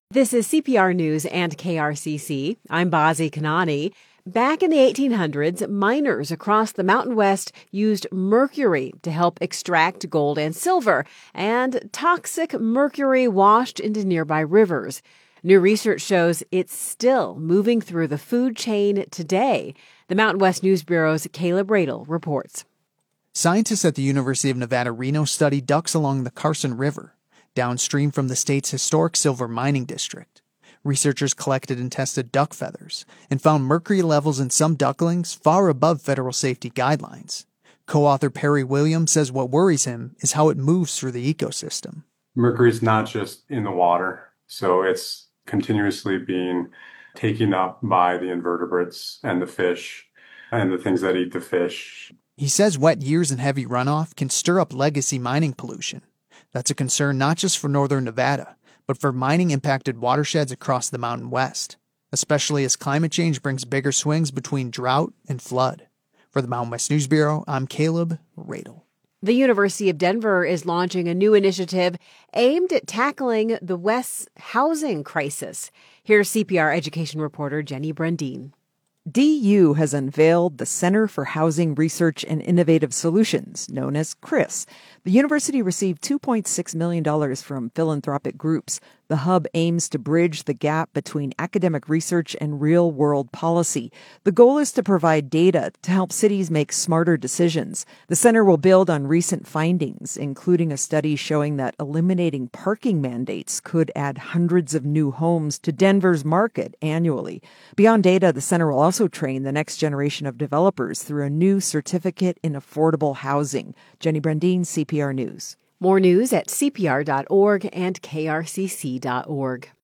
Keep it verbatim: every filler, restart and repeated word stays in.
This is C P R News and K R C C. I'm Bazi Kanani. Back in the eighteen hundreds, miners across the Mountain West used mercury to help extract gold and silver, and toxic mercury washed into nearby rivers. New research shows it's still moving through the food chain today. The Mountain West News Bureau's Caleb Radel reports. Scientists at the University of Nevada, Reno study ducks along the Carson River, downstream from the state's historic silver mining district. Researchers collected and tested duck feathers and found mercury levels in some ducklings far above federal safety guidelines. Co-author Perry Williams says what worries him is how it moves through the ecosystem. Mercury is not just in the water, so it's continuously being taken up by the invertebrates and the fish and the things that eat the fish. He says wet years and heavy runoff can stir up legacy mining pollution. That's a concern not just for northern Nevada, but for mining-impacted watersheds across the Mountain West, especially as climate change brings bigger swings between drought and flood. For the Mountain West News Bureau, I'm Caleb Radel. The University of Denver is launching a new initiative aimed at tackling the West's housing crisis. Here's C P R education reporter Jenny Brandine. D U has unveiled the Center for Housing Research and Innovative Solutions, known as CHRIS. The university received two point six million dollars from philanthropic groups. The hub aims to bridge the gap between academic research and real-world policy. The goal is to provide data to help cities make smarter decisions. The center will build on recent findings, including a study showing that eliminating parking mandates could add hundreds of new homes to Denver's market annually. Beyond data, the center will also train the next generation of developers through a new certificate in affordable housing. Jenny Brandine, C P R News. More news at C P R dot org and K R C C dot org.